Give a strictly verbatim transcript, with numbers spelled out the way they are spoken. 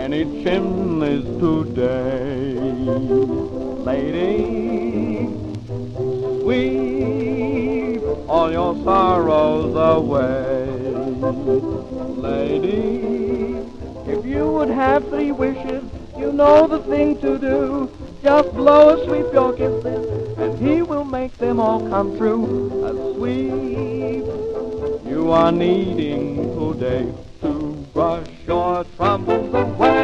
many chimneys today. Lady, sweep all your sorrows away. Lady, if you would have three wishes, you know the thing to do. Just blow a sweep your kisses, and he will make them all come true. A sweep you are needing today to brush your troubles away.